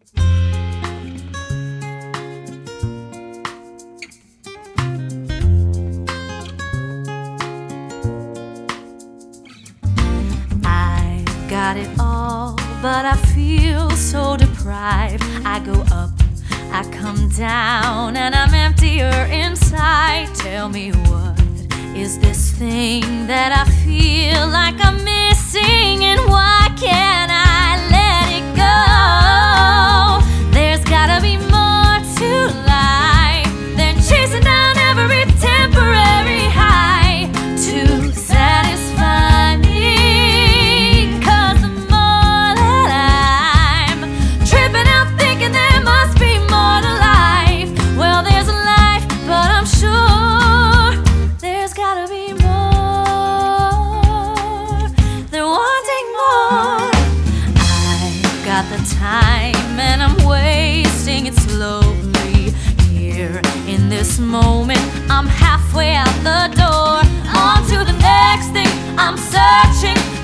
Got it all, but I feel so deprived. I go up, I come down, and I'm emptier inside. Tell me, what is this thing that I feel like I'm missing, and why can't I let it go? There's gotta be more to life than chasing down every temporary high to satisfy me. Got the time and I'm wasting it slowly. Here in this moment, I'm halfway out the door. On to the next thing, I'm searching